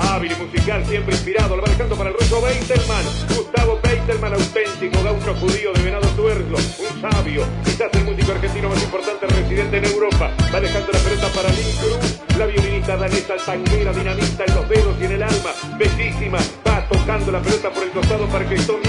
Hábil y musical, siempre inspirado, lo va dejando para el ruso Beitelman. Gustavo Beitelman, auténtico gaucho judío de Venado Tuerlo, un sabio, quizás el músico argentino más importante residente en Europa. Va dejando la pelota para Lynn Cruz, la violinista danesa tanguera, dinamita en los dedos y en el alma, bellísima. Va tocando la pelota por el costado para Cristóbal